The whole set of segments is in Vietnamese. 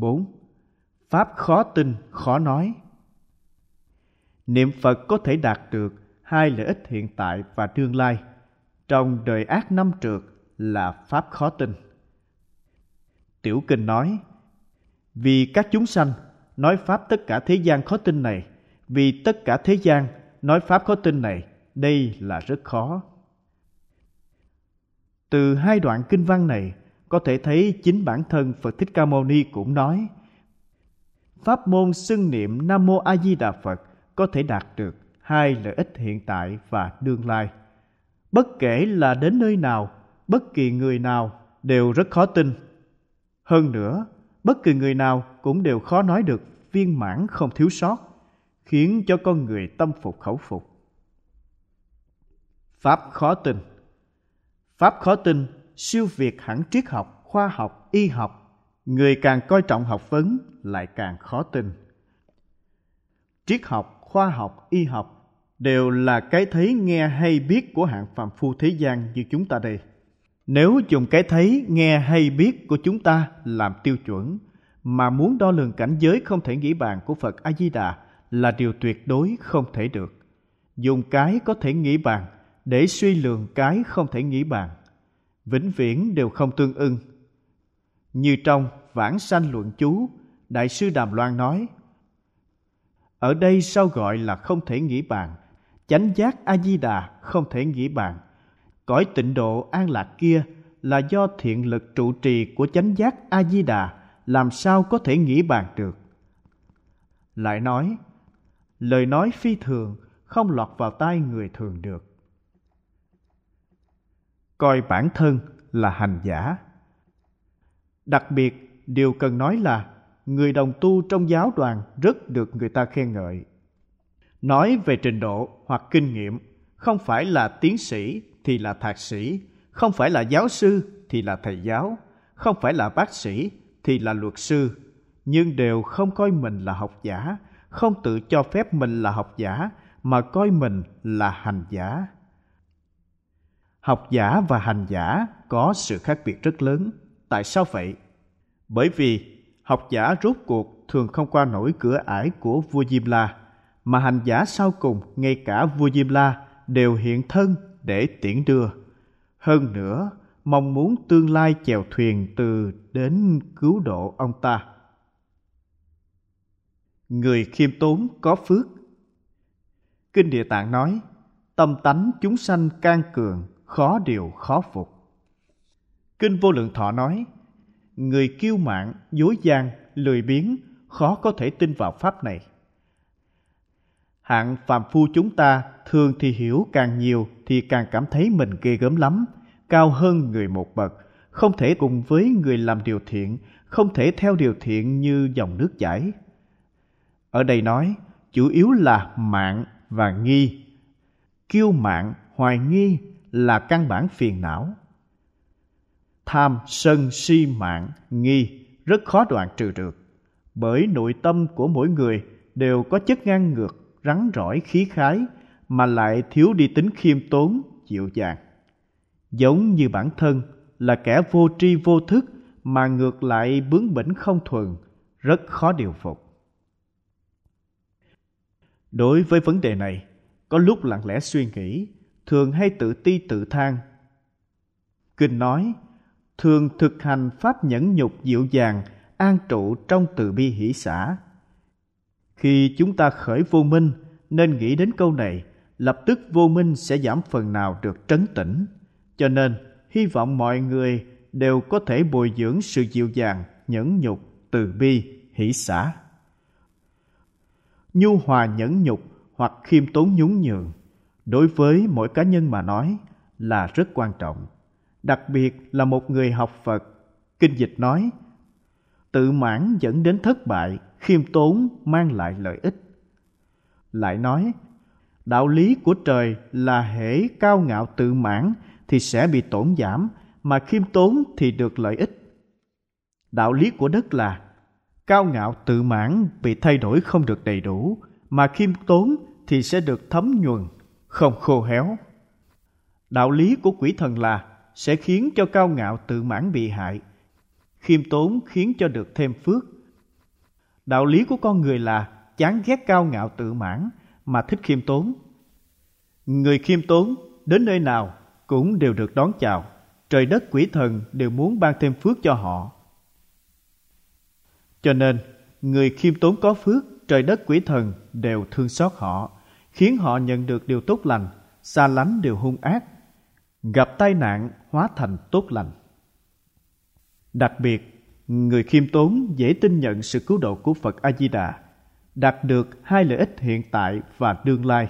4. Pháp khó tin, khó nói. Niệm Phật có thể đạt được hai lợi ích hiện tại và tương lai. Trong đời ác năm trượt là pháp khó tin. Tiểu Kinh nói, vì các chúng sanh nói pháp tất cả thế gian khó tin này, vì tất cả thế gian nói pháp khó tin này, đây là rất khó. Từ hai đoạn kinh văn này có thể thấy chính bản thân Phật Thích Ca Mâu Ni cũng nói, pháp môn xưng niệm Nam Mô A Di Đà Phật có thể đạt được hai lợi ích hiện tại và tương lai. Bất kể là đến nơi nào, bất kỳ người nào đều rất khó tin. Hơn nữa, bất kỳ người nào cũng đều khó nói được viên mãn không thiếu sót, khiến cho con người tâm phục khẩu phục. Pháp khó tin. Pháp khó tin siêu việt hẳn triết học, khoa học, y học. Người càng coi trọng học vấn lại càng khó tin. Triết học, khoa học, y học đều là cái thấy nghe hay biết của hạng phàm phu thế gian như chúng ta đây. Nếu dùng cái thấy nghe hay biết của chúng ta làm tiêu chuẩn, mà muốn đo lường cảnh giới không thể nghĩ bàn của Phật A Di Đà là điều tuyệt đối không thể được. Dùng cái có thể nghĩ bàn để suy lường cái không thể nghĩ bàn, vĩnh viễn đều không tương ưng. Như trong Vãng Sanh Luận Chú, Đại sư Đàm Loan nói, ở đây sao gọi là không thể nghĩ bàn? Chánh giác A Di Đà không thể nghĩ bàn. Cõi tịnh độ an lạc kia là do thiện lực trụ trì của chánh giác A Di Đà, làm sao có thể nghĩ bàn được? Lại nói, lời nói phi thường không lọt vào tai người thường được. Coi bản thân là hành giả. Đặc biệt, điều cần nói là người đồng tu trong giáo đoàn rất được người ta khen ngợi. Nói về trình độ hoặc kinh nghiệm, không phải là tiến sĩ thì là thạc sĩ, không phải là giáo sư thì là thầy giáo, không phải là bác sĩ thì là luật sư, nhưng đều không coi mình là học giả, không tự cho phép mình là học giả, mà coi mình là hành giả. Học giả và hành giả có sự khác biệt rất lớn. Tại sao vậy? Bởi vì học giả rốt cuộc thường không qua nổi cửa ải của vua Diêm La, mà hành giả sau cùng ngay cả vua Diêm La đều hiện thân để tiễn đưa. Hơn nữa, mong muốn tương lai chèo thuyền từ đến cứu độ ông ta. Người khiêm tốn có phước. Kinh Địa Tạng nói, tâm tánh chúng sanh can cường, khó điều khó phục. Kinh Vô Lượng Thọ nói, người kiêu mạn, dối gian, lười biếng, khó có thể tin vào pháp này. Hạng phàm phu chúng ta thường thì hiểu càng nhiều thì càng cảm thấy mình ghê gớm lắm, cao hơn người một bậc, không thể cùng với người làm điều thiện, không thể theo điều thiện như dòng nước chảy. Ở đây nói, chủ yếu là mạn và nghi. Kiêu mạn, hoài nghi là căn bản phiền não. Tham, sân, si, mạn, nghi rất khó đoạn trừ được, bởi nội tâm của mỗi người đều có chất ngang ngược, rắn rỏi, khí khái, mà lại thiếu đi tính khiêm tốn, dịu dàng. Giống như bản thân là kẻ vô tri vô thức, mà ngược lại bướng bỉnh không thuần, rất khó điều phục. Đối với vấn đề này, có lúc lặng lẽ suy nghĩ, thường hay tự ti tự than. Kinh nói, thường thực hành pháp nhẫn nhục dịu dàng, an trụ trong từ bi hỷ xả. Khi chúng ta khởi vô minh, nên nghĩ đến câu này, lập tức vô minh sẽ giảm phần nào được trấn tĩnh. Cho nên, hy vọng mọi người đều có thể bồi dưỡng sự dịu dàng, nhẫn nhục, từ bi, hỷ xả. Nhu hòa nhẫn nhục hoặc khiêm tốn nhún nhường, đối với mỗi cá nhân mà nói là rất quan trọng. Đặc biệt là một người học Phật. Kinh dịch nói, tự mãn dẫn đến thất bại, khiêm tốn mang lại lợi ích. Lại nói, đạo lý của trời là hễ cao ngạo tự mãn thì sẽ bị tổn giảm, mà khiêm tốn thì được lợi ích. Đạo lý của đất là cao ngạo tự mãn bị thay đổi không được đầy đủ, mà khiêm tốn thì sẽ được thấm nhuần, không khô héo. Đạo lý của quỷ thần là sẽ khiến cho cao ngạo tự mãn bị hại, khiêm tốn khiến cho được thêm phước, Đạo lý của con người là chán ghét cao ngạo tự mãn mà thích khiêm tốn. Người khiêm tốn đến nơi nào cũng đều được đón chào. Trời đất quỷ thần đều muốn ban thêm phước cho họ. Cho nên, người khiêm tốn có phước, trời đất quỷ thần đều thương xót họ, khiến họ nhận được điều tốt lành, xa lánh điều hung ác, gặp tai nạn hóa thành tốt lành. Đặc biệt, người khiêm tốn dễ tin nhận sự cứu độ của Phật A-di-đà, đạt được hai lợi ích hiện tại và tương lai.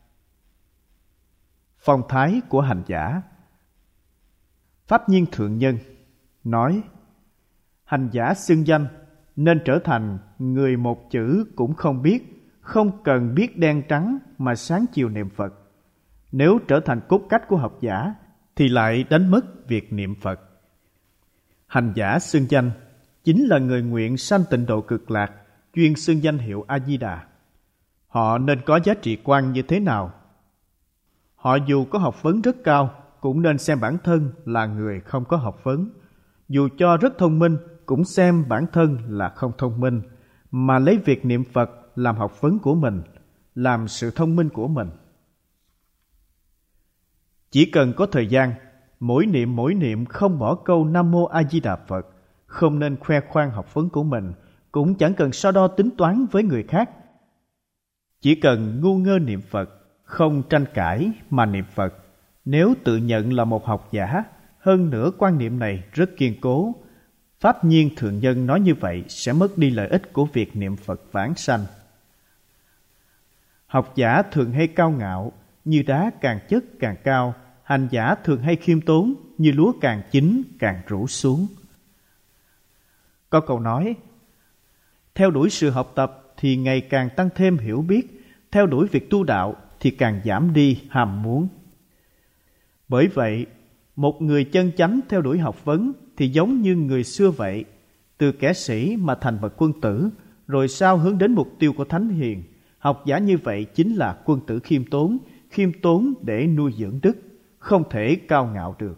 Phong thái của hành giả. Pháp Nhiên Thượng Nhân nói, hành giả xưng danh nên trở thành người một chữ cũng không biết, không cần biết đen trắng mà sáng chiều niệm Phật. Nếu trở thành cốt cách của học giả thì lại đánh mất việc niệm Phật. Hành giả xưng danh chính là người nguyện sanh tịnh độ cực lạc, chuyên xưng danh hiệu A-di-đà. Họ nên có giá trị quan như thế nào? Họ dù có học vấn rất cao cũng nên xem bản thân là người không có học vấn. Dù cho rất thông minh cũng xem bản thân là không thông minh, mà lấy việc niệm Phật làm học vấn của mình, làm sự thông minh của mình. Chỉ cần có thời gian, mỗi niệm không bỏ câu Nam Mô A Di Đà Phật, không nên khoe khoang học vấn của mình, cũng chẳng cần so đo tính toán với người khác. Chỉ cần ngu ngơ niệm Phật, không tranh cãi mà niệm Phật. Nếu tự nhận là một học giả, hơn nữa quan niệm này rất kiên cố, Pháp Nhiên Thượng Nhân nói như vậy sẽ mất đi lợi ích của việc niệm Phật vãng sanh. Học giả thường hay cao ngạo, như đá càng chất càng cao, hành giả thường hay khiêm tốn, như lúa càng chín càng rũ xuống. Có câu nói, theo đuổi sự học tập thì ngày càng tăng thêm hiểu biết, theo đuổi việc tu đạo thì càng giảm đi ham muốn. Bởi vậy, một người chân chánh theo đuổi học vấn thì giống như người xưa vậy, từ kẻ sĩ mà thành bậc quân tử, rồi sau hướng đến mục tiêu của thánh hiền. Học giả như vậy chính là quân tử khiêm tốn để nuôi dưỡng đức, không thể cao ngạo được.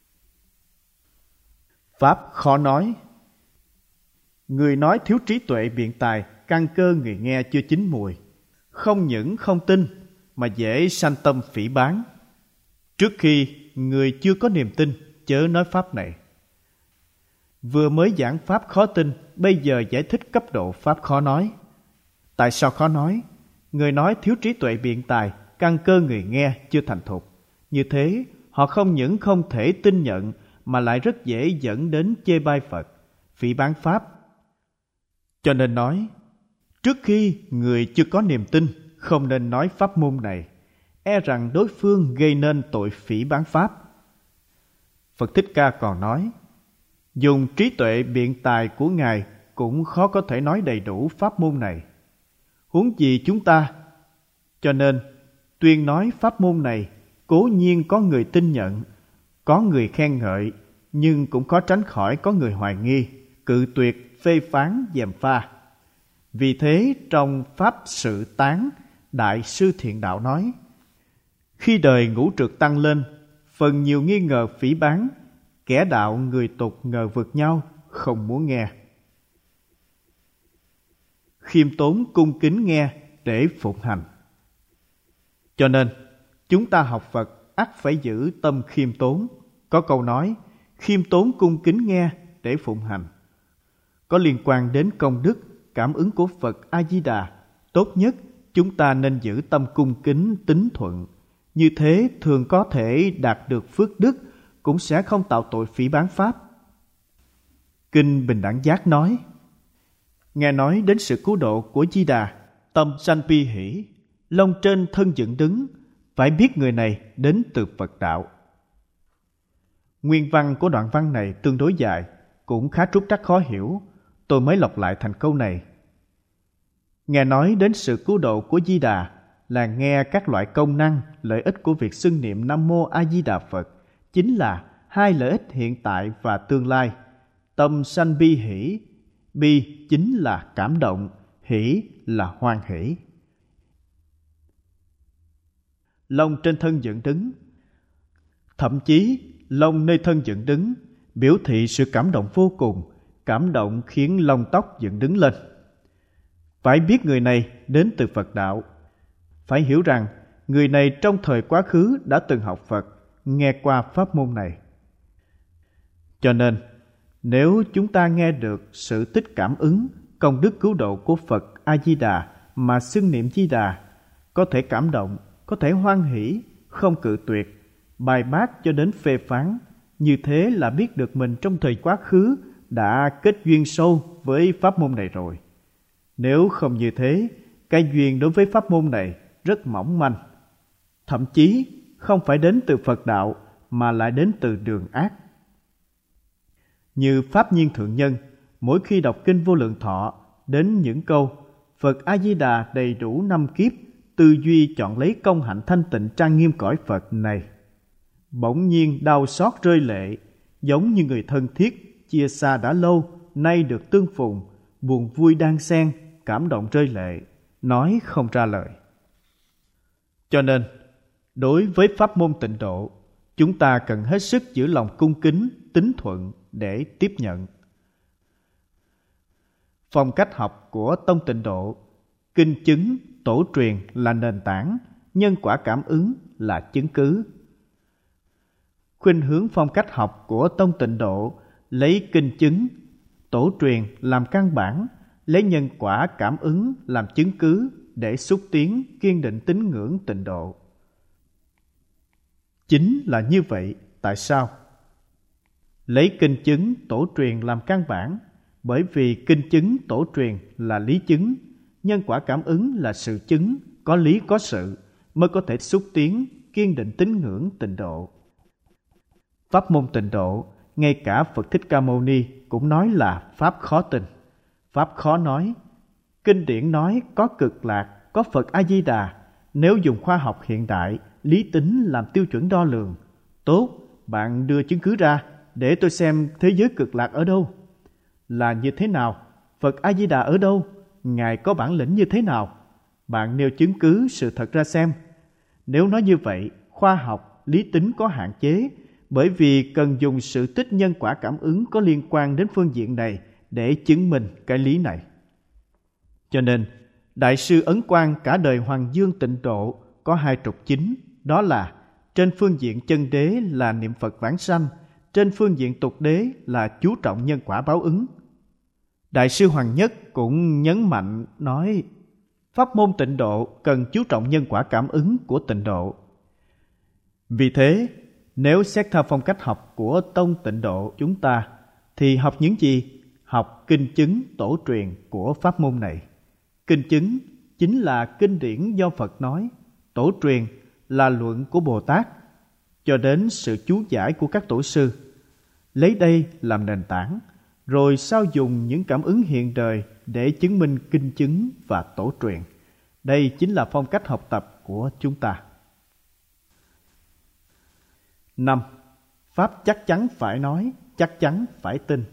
Pháp khó nói. Người nói thiếu trí tuệ biện tài, căn cơ người nghe chưa chín mùi. Không những không tin mà dễ sanh tâm phỉ báng. Trước khi người chưa có niềm tin, chớ nói pháp này. Vừa mới giảng pháp khó tin, bây giờ giải thích cấp độ pháp khó nói. Tại sao khó nói? Người nói thiếu trí tuệ biện tài, căn cơ người nghe chưa thành thục. Như thế, họ không những không thể tin nhận mà lại rất dễ dẫn đến chê bai Phật, phỉ báng pháp. Cho nên nói, trước khi người chưa có niềm tin, không nên nói pháp môn này, e rằng đối phương gây nên tội phỉ báng pháp. Phật Thích Ca còn nói, dùng trí tuệ biện tài của Ngài cũng khó có thể nói đầy đủ pháp môn này, huống gì chúng ta. Cho nên, tuyên nói pháp môn này, cố nhiên có người tin nhận, có người khen ngợi, nhưng cũng khó tránh khỏi có người hoài nghi, cự tuyệt, phê phán, gièm pha. Vì thế, trong Pháp Sự Tán, Đại sư Thiện Đạo nói, khi đời ngũ trượt tăng lên, phần nhiều nghi ngờ phỉ báng, kẻ đạo người tục ngờ vực nhau, không muốn nghe. Khiêm tốn cung kính nghe để phụng hành. Cho nên, chúng ta học Phật ắt phải giữ tâm khiêm tốn. Có câu nói, khiêm tốn cung kính nghe để phụng hành. Có liên quan đến công đức, cảm ứng của Phật A-di-đà. Tốt nhất, chúng ta nên giữ tâm cung kính tín thuận. Như thế thường có thể đạt được phước đức, cũng sẽ không tạo tội phỉ báng pháp. Kinh Bình Đẳng Giác nói, nghe nói đến sự cứu độ của Di Đà, tâm sanh bi hỷ, lông trên thân dựng đứng, phải biết người này đến từ Phật đạo. Nguyên văn của đoạn văn này tương đối dài, cũng khá trúc trắc khó hiểu. Tôi mới lọc lại thành câu này. Nghe nói đến sự cứu độ của Di Đà là nghe các loại công năng, lợi ích của việc xưng niệm Nam Mô A Di Đà Phật, chính là hai lợi ích hiện tại và tương lai. Tâm sanh bi hỷ, bi chính là cảm động, hỷ là hoan hỷ. Lông trên thân dựng đứng, thậm chí lông nơi thân dựng đứng biểu thị sự cảm động vô cùng, cảm động khiến lông tóc dựng đứng lên. Phải biết người này đến từ Phật đạo. Phải hiểu rằng người này trong thời quá khứ đã từng học Phật, nghe qua pháp môn này. Cho nên, nếu chúng ta nghe được sự tích cảm ứng công đức cứu độ của Phật A-di-đà mà xưng niệm Di Đà, có thể cảm động, có thể hoan hỷ, không cự tuyệt, bài bác cho đến phê phán, như thế là biết được mình trong thời quá khứ đã kết duyên sâu với pháp môn này rồi. Nếu không như thế, cái duyên đối với pháp môn này rất mỏng manh, thậm chí không phải đến từ Phật đạo mà lại đến từ đường ác. Như Pháp Nhiên Thượng Nhân, mỗi khi đọc kinh Vô Lượng Thọ đến những câu Phật A-di-đà đầy đủ 5 kiếp, tư duy chọn lấy công hạnh thanh tịnh trang nghiêm cõi Phật này, bỗng nhiên đau xót rơi lệ, giống như người thân thiết chia xa đã lâu, nay được tương phùng, buồn vui đan xen, cảm động rơi lệ, nói không ra lời. Cho nên, đối với pháp môn tịnh độ, chúng ta cần hết sức giữ lòng cung kính, tín thuận để tiếp nhận. Phong cách học của tông tịnh độ, kinh chứng, tổ truyền là nền tảng, nhân quả cảm ứng là chứng cứ. Khuynh hướng phong cách học của tông tịnh độ lấy kinh chứng, tổ truyền làm căn bản, lấy nhân quả cảm ứng làm chứng cứ để xúc tiến kiên định tín ngưỡng tịnh độ. Chính là như vậy. Tại sao? Lấy kinh chứng, tổ truyền làm căn bản, bởi vì kinh chứng, tổ truyền là lý chứng, nhân quả cảm ứng là sự chứng, có lý có sự, mới có thể xúc tiến kiên định tín ngưỡng tịnh độ. Pháp môn tịnh độ, ngay cả Phật Thích Ca Mâu Ni cũng nói là pháp khó tin, pháp khó nói. Kinh điển nói có cực lạc, có Phật A-di-đà. Nếu dùng khoa học hiện đại, lý tính làm tiêu chuẩn đo lường, tốt, bạn đưa chứng cứ ra để tôi xem thế giới cực lạc ở đâu, là như thế nào, Phật A-di-đà ở đâu, Ngài có bản lĩnh như thế nào. Bạn nêu chứng cứ sự thật ra xem. Nếu nói như vậy, khoa học, lý tính có hạn chế, bởi vì cần dùng sự tích nhân quả cảm ứng có liên quan đến phương diện này để chứng minh cái lý này. Cho nên, Đại sư Ấn Quang cả đời Hoàng Dương tịnh độ có hai trục chính, đó là trên phương diện chân đế là niệm Phật vãng sanh, trên phương diện tục đế là chú trọng nhân quả báo ứng. Đại sư Hoàng Nhất cũng nhấn mạnh nói, pháp môn tịnh độ cần chú trọng nhân quả cảm ứng của tịnh độ. Vì thế, nếu xét theo phong cách học của tông tịnh độ chúng ta, thì học những gì? Học kinh chứng tổ truyền của pháp môn này. Kinh chứng chính là kinh điển do Phật nói, tổ truyền là luận của Bồ Tát, cho đến sự chú giải của các tổ sư. Lấy đây làm nền tảng, rồi sau dùng những cảm ứng hiện đời để chứng minh kinh chứng và tổ truyền. Đây chính là phong cách học tập của chúng ta. 5. Pháp chắc chắn phải nói, chắc chắn phải tin.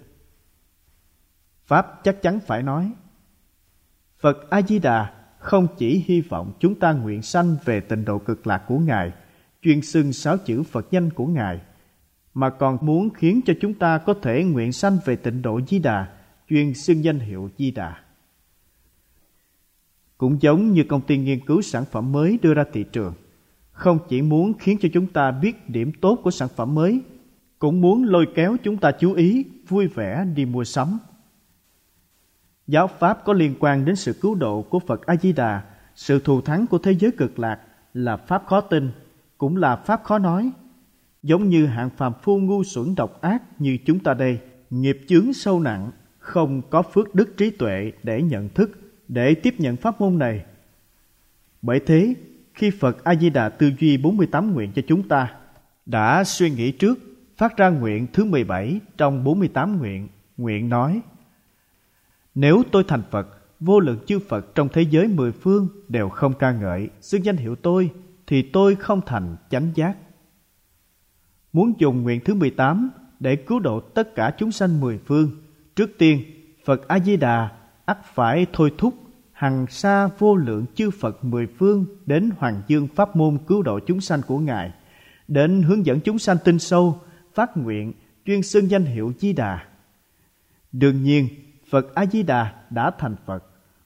Pháp chắc chắn phải nói. Phật A-di-đà không chỉ hy vọng chúng ta nguyện sanh về tịnh độ cực lạc của Ngài, chuyên xưng 6 chữ Phật danh của Ngài, mà còn muốn khiến cho chúng ta có thể nguyện sanh về tịnh độ Di Đà, chuyên xưng danh hiệu Di Đà. Cũng giống như công ty nghiên cứu sản phẩm mới đưa ra thị trường, không chỉ muốn khiến cho chúng ta biết điểm tốt của sản phẩm mới, cũng muốn lôi kéo chúng ta chú ý, vui vẻ đi mua sắm. Giáo pháp có liên quan đến sự cứu độ của Phật A-di-đà, sự thù thắng của thế giới cực lạc là pháp khó tin, cũng là pháp khó nói. Giống như hạng phàm phu ngu xuẩn độc ác như chúng ta đây, nghiệp chướng sâu nặng, không có phước đức trí tuệ để nhận thức, để tiếp nhận pháp môn này. Bởi thế, khi Phật A-di-đà tư duy 48 nguyện cho chúng ta, đã suy nghĩ trước, phát ra nguyện thứ 17 trong 48 nguyện. Nguyện nói, nếu tôi thành Phật, vô lượng chư Phật trong thế giới 10 phương đều không ca ngợi, xưng danh hiệu tôi, thì tôi không thành chánh giác. Muốn dùng nguyện thứ 18 để cứu độ tất cả chúng sanh 10 phương, trước tiên, Phật A-di-đà ắt phải thôi thúc hằng sa vô lượng chư Phật 10 phương đến Hoàng Dương pháp môn cứu độ chúng sanh của Ngài, đến hướng dẫn chúng sanh tinh sâu, phát nguyện, chuyên xưng danh hiệu Di Đà. Đương nhiên, Phật A-di-đà đã thành Phật,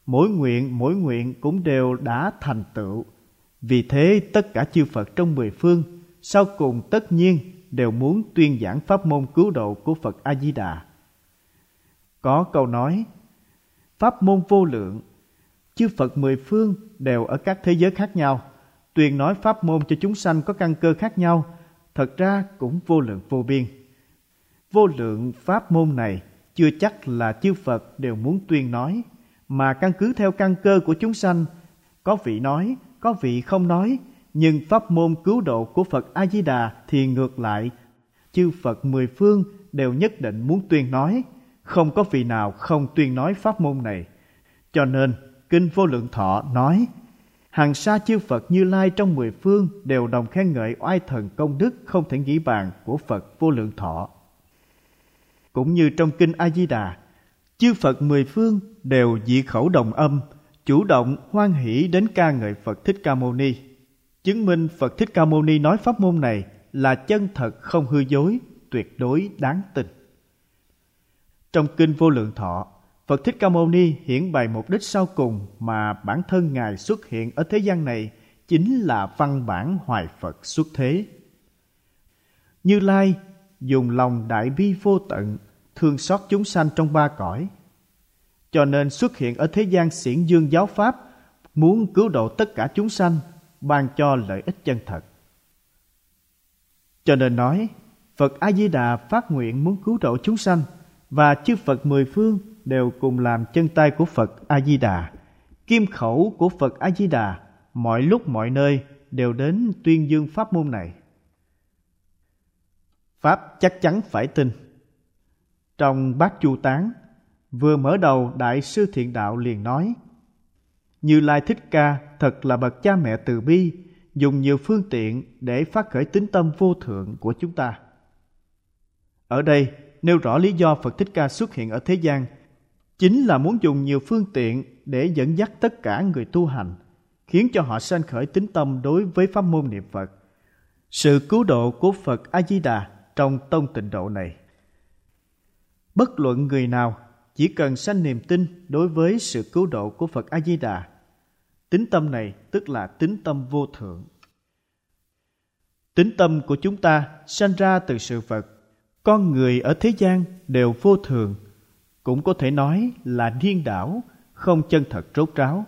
mỗi nguyện cũng đều đã thành tựu. Vì thế tất cả chư Phật trong mười phương sau cùng tất nhiên đều muốn tuyên giảng pháp môn cứu độ của Phật A Di Đà. Có câu nói pháp môn vô lượng, chư Phật mười phương đều ở các thế giới khác nhau, tuyên nói pháp môn cho chúng sanh có căn cơ khác nhau, thật ra cũng vô lượng vô biên. Vô lượng pháp môn này chưa chắc là chư Phật đều muốn tuyên nói, mà căn cứ theo căn cơ của chúng sanh, có vị nói, có vị không nói. Nhưng pháp môn cứu độ của Phật A Di Đà thì ngược lại, chư Phật mười phương đều nhất định muốn tuyên nói, không có vị nào không tuyên nói pháp môn này. Cho nên Kinh Vô Lượng Thọ nói, hằng sa chư Phật Như Lai trong mười phương đều đồng khen ngợi oai thần công đức không thể nghĩ bàn của Phật Vô Lượng Thọ. Cũng như trong Kinh A Di Đà, chư Phật mười phương đều dị khẩu đồng âm, chủ động hoan hỷ đến ca ngợi Phật Thích Ca Mâu Ni, chứng minh Phật Thích Ca Mâu Ni nói pháp môn này là chân thật không hư dối, tuyệt đối đáng tin. Trong Kinh Vô Lượng Thọ, Phật Thích Ca Mâu Ni hiển bày mục đích sau cùng mà bản thân Ngài xuất hiện ở thế gian này chính là văn bản hoài Phật xuất thế. Như Lai dùng lòng đại bi vô tận, thương xót chúng sanh trong ba cõi, cho nên xuất hiện ở thế gian xiển dương giáo pháp, muốn cứu độ tất cả chúng sanh, ban cho lợi ích chân thật. Cho nên nói, Phật A Di Đà phát nguyện muốn cứu độ chúng sanh, và chư Phật mười phương đều cùng làm chân tay của Phật A Di Đà, kim khẩu của Phật A Di Đà, mọi lúc mọi nơi đều đến tuyên dương pháp môn này. Pháp chắc chắn phải tin. Trong Bát Chu Tán, vừa mở đầu Đại sư Thiện Đạo liền nói, Như Lai Thích Ca thật là bậc cha mẹ từ bi, dùng nhiều phương tiện để phát khởi tín tâm vô thượng của chúng ta. Ở đây nêu rõ lý do Phật Thích Ca xuất hiện ở thế gian chính là muốn dùng nhiều phương tiện để dẫn dắt tất cả người tu hành, khiến cho họ sanh khởi tín tâm đối với pháp môn niệm Phật, sự cứu độ của Phật A Di Đà trong tông tịnh độ này. Bất luận người nào chỉ cần sanh niềm tin đối với sự cứu độ của Phật A Di Đà, tín tâm này tức là tín tâm vô thượng. Tín tâm của chúng ta sanh ra từ sự vật. Con người ở thế gian đều vô thường, cũng có thể nói là điên đảo, không chân thật rốt ráo.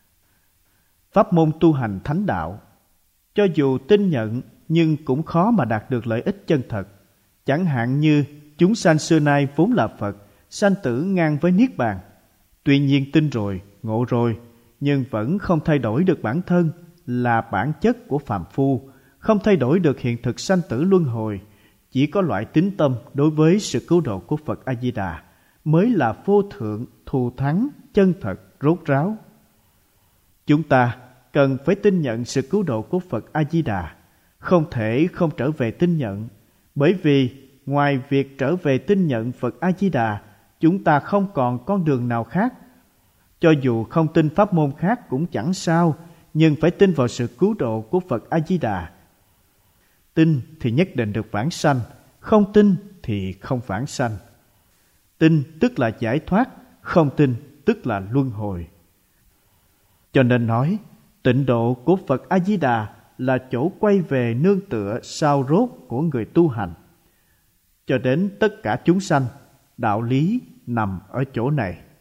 Pháp môn tu hành thánh đạo, cho dù tin nhận nhưng cũng khó mà đạt được lợi ích chân thật. Chẳng hạn như chúng sanh xưa nay vốn là Phật, sanh tử ngang với Niết Bàn. Tuy nhiên tin rồi, ngộ rồi, nhưng vẫn không thay đổi được bản thân là bản chất của phàm phu, không thay đổi được hiện thực sanh tử luân hồi. Chỉ có loại tín tâm đối với sự cứu độ của Phật A Di Đà mới là vô thượng, thù thắng, chân thật, rốt ráo. Chúng ta cần phải tin nhận sự cứu độ của Phật A Di Đà, không thể không trở về tin nhận, bởi vì ngoài việc trở về tin nhận Phật A Di Đà, chúng ta không còn con đường nào khác. Cho dù không tin pháp môn khác cũng chẳng sao, nhưng phải tin vào sự cứu độ của Phật A Di Đà. Tin thì nhất định được vãng sanh, không tin thì không vãng sanh. Tin tức là giải thoát, không tin tức là luân hồi. Cho nên nói, tịnh độ của Phật A Di Đà là chỗ quay về nương tựa sao rốt của người tu hành. Cho đến tất cả chúng sanh, đạo lý nằm ở chỗ này.